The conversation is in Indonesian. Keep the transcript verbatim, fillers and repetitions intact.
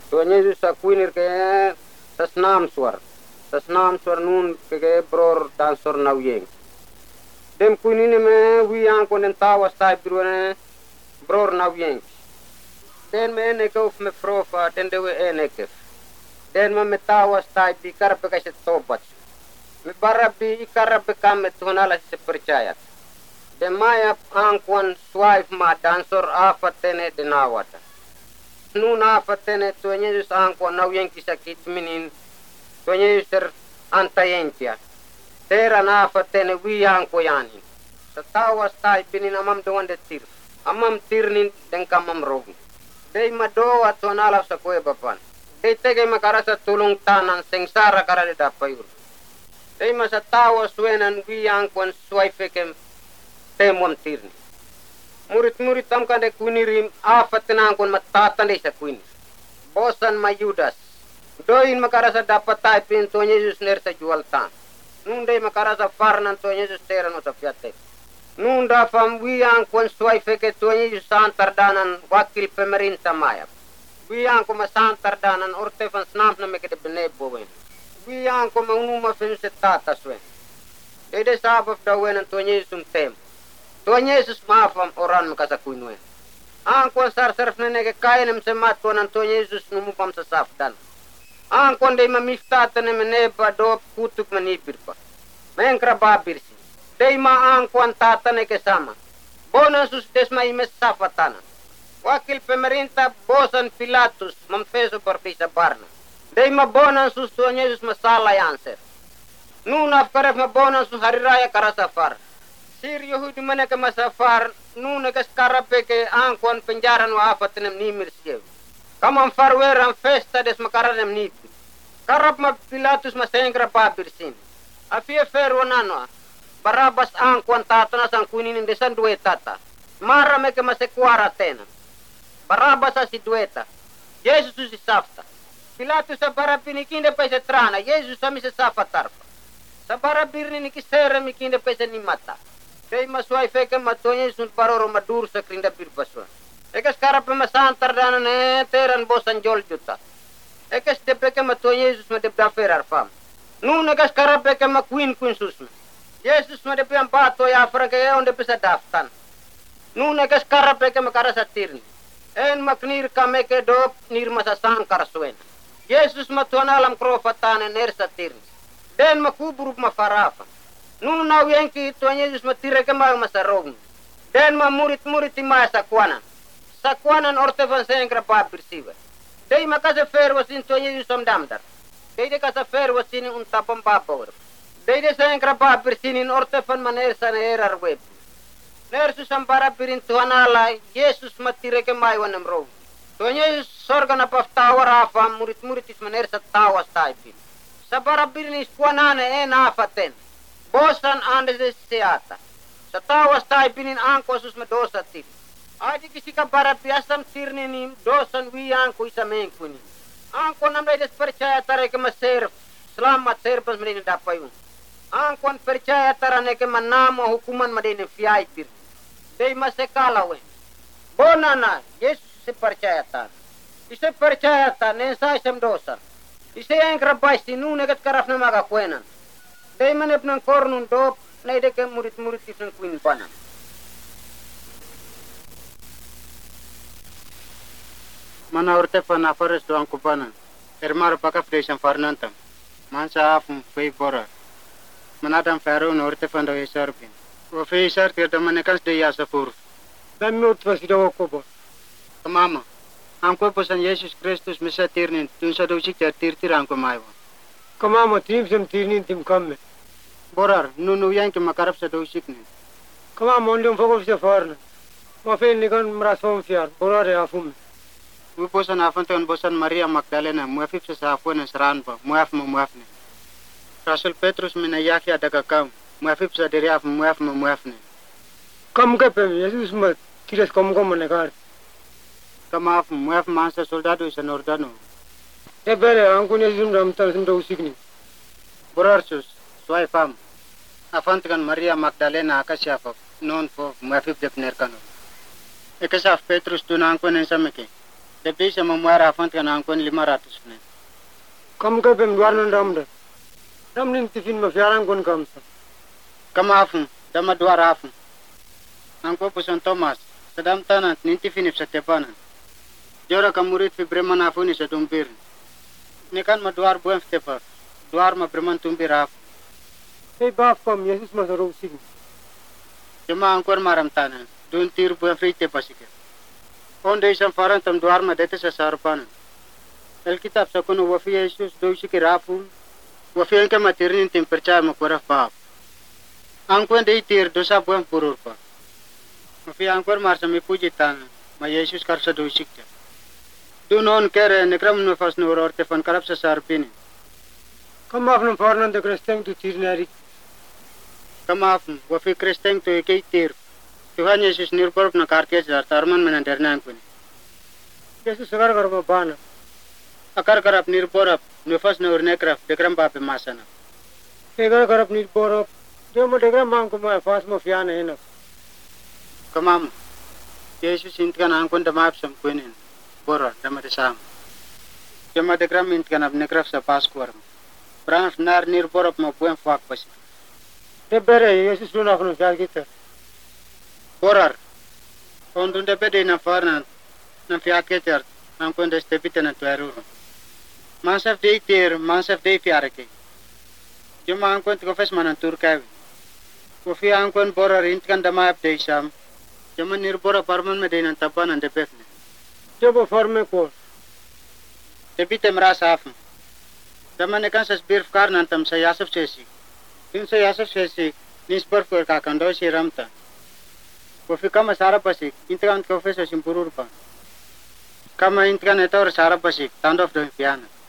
Tuan Yesus sa kuinir ke sasnam suar. Sasnam suar nun ke bror dansor nauyeng. Dem kuinine me wiang konen tawas tai birwane bror nauyeng. Den me ene ke uf me profa den dewe ene ke. Den me tawas tai bi karpe kaset tobat. Me barabi ikarabe kamet Tuhan Allah se percaya. Den maya angkuan swaif ma dansor afatene denawata. Nun afatene Tuhan Yesus angkuan nauyeng kisakit minin Tuhan Yesus ter antayentia. Teran afatene wiang koyanin. Setawas tai pinin amam doan de tir. Amam tirnin den kamam rogu. Dei madoa Tuhan Allah sa koe bapan. Dei tege makarasa tulung tanan sengsara karade dapayur. Dei masa tawas suenan wiang kuan suaifekem temon tirni. Murid-murid tamkan de kunirim afatena angkon matatan de sa kuini. Bosan mayudas. Doin makarasa dapat tai pin Tuhan Yesus nersa jual tan. Nun dei makarasa farnan Tuhan Yesus teran o sa piatek. Nun dafam wiang kuan suaifeke Tuhan Yesus santar danan wakil pemerintah mayap. Wiang ko masantar danan ortefan snamp na meke de benebo wen. Wiang ko maunuma fin se tata swen. Dede sabab dawenan Tuhan Yesus um tem. Tuhan Yesus maafam oran makasakuin wen. Ang kuan sar-sarf na nege kainem se matuanan Tuhan Yesus numupam sa safdan. Ang kuan de mamiftata ne meneba do kutuk manipir pa. Mengkra babirsi. Dei ma ang kuan tata ne kesama. Bonan sus desma imes safatana. Wakil pemerintah bosan Pilatus mempeso partisa barna. Dei ma bonan sus Tuhan Yesus masalah yanser. Nun afkaref ma bonan sus hari raya karasafar. Sir Yahudi mana ke masafar nun ke skarape ke ang kuan penjaran wa afatenem nimir siew. Kamam farweran festa des makaranem nipi. Karap ma Pilatus ma sengkra babirsin. Afie ferwo nanoa. Barabas ang kuan tatana sang kuinin desan due tata. Mara me ke masekuara tena. Barabas si dueta. Yesus si safta. Pilatus sa barapini kinde pese trana. Yesus sa mi se safa tarpa. Sa barabirni ni kisere mi kinde pese ni mata. Dei masuai feke matonya sun paroro madur sa krinda pirpasuan. Ekas karap masantar dana ne teran bosan jol juta. Ekas depeke matonya Yesus ma debda ferar fam. Nun ekas karap peke ma kuin kuin susna. Yesus ma depian pato ya franke on de pesa daftan. Nun ekas karap peke ma karasa tirni. En maknir kameke dop nir masa sangkar suen. Yesus ma tuan alam krofatane nersa tirni. Den ma kubur ma farafa. Nun na wienki Tuhan Yesus ma tireke ma masarong. Den ma murit-murit ima sakwanan. Sakwanan ortefan sengkra papir siwa. Dei ma kase ferwa sin Tuhan Yesus am damdar. Dei de kase ferwa sin un tapam papawar. Dei de sengkra papir sinin ortefan manersa na erar web. Nersus am parapirin Tuhan Allah, Yesus ma tireke ma iwanam rong. Tuhan Yesus sorga na paftawar afam murit-murit is manersa tawas taipin. Sa parapirin is kuanane en afaten. Bosan ande de seata. Sa tawas taipinin angkosus ma dosa tir. Adi kisika para piasam tirninim dosan wiang ko isa mengkuni. Angko nam des percaya tare ke maser selamat serpas medin dapayun. Angkon percaya tarane ke manamo hukuman medin fiai tir. Dei masekala we. Bonana Yesus se percaya tar. Ise percaya tar nensa isem dosa. Ise yang krabai sinu negat karafna maga kuenan. Dei manep nang kornun dop nei deke murid-murid iseng kuin panan. Mana ortefan afares doang kupanan. Ermar pakaf desan farnantam. Mansa afum fei bora. Manadam farun ortefan do esarpin. O fei sar ter manekas de yasafur. Dan not was do kobo. Mama. Angko posan Yesus Kristus mesa tirnin tun sa do sik ter tir angko maiwa. Kamama tim sem tirnin tim kamme. Borar nunu yang ke makarap sa do sik ni. Kamama ondum fogof se farna. Ma fei ni kan mrasfom fiar. Borar e afum. Mu bosan afanton bosan Maria Magdalena muafif sa afon seran pa muaf mu muafne. Rasul Petrus mina yaki adaka kam muafif sa diri af muaf mu muafne. Kam ke pe Yesus ma tiras kom kom negar. Kama af muaf mansa soldado isa nordano. E bere angkun Yesus ram tar sim do sikni. Borarsus suai fam. Afantan Maria Magdalena akasyafa non fo muafif depner kanu. Ekasaf Petrus tunang ko nensameke. dia bisa memuara afan kan angkon lima ratus ne. Kam ka pem duar nan dam da. Dam nin tifin ma fiaran kon kam sa. Kam afun, dama duar afun. Angko puson Thomas, sedam tanat nin tifin ip setepanan. Jora kamurit fi breman afun isa tumpir. Ini kan ma duar buem stepa. Duar ma breman tumpir afun. Hey baaf kam Yesus ma sarau sig. Cuma angkor maram tanah, dun tir buem frite pasike. Onde isam faran tam duar ma dete sa sarpanan. Alkitab sa kuno wafi Yesus do sike rafun. Wafi enke matirin tim percaya ma koraf baaf. Angkon de tir dosa buem purur pa. Wafi angkor mar sa mi puji tanah, ma Yesus karsa do sikte. Du non kere nekram no fas no orte fan karap sa sarpini. Kam af nan farnan de kristeng tu tir nari. Kamaafn, wafi kristeng tu ikei tir. Tuhan Yesus nirkorp na kartia jar tarman menan dernan kuni. Yesus sagar kar ma bana. Akar karap nirporap, nufas na urnekraf, dekram pape masana. Egar karap nit borop. Jo ma degra mang ko ma fas ma fiana hena. Kamam, Yesus intkan angkon damapsam kunin. Bora, damate sam. Jama dekram intkan ab nekraf sa paskuar. Branf nar nirporap ma puen fak pasi. De bere Yesus lu nakno fial kita. Borar, ondun de bede na farnan, na fiak keter, angkon de stepite na tuarur. Mansaf de tir, mansaf de fiareke. Jama angkon tkofes manan turkawi. Kofi angkon borar intkan damap de sam. Jama nirbora parman me de nan tapanan de pefne. Jobo farme ko. Stepite merasa afn. Jama nekan sas birf karnan tam sa yasaf sesi. Din sa yasaf sesi, nis perfur kakando si ramta. Kofi kama sara pasik, intkan kofes sa simpurur pa. Kama intkan etor sara pasik, tandof do fiana.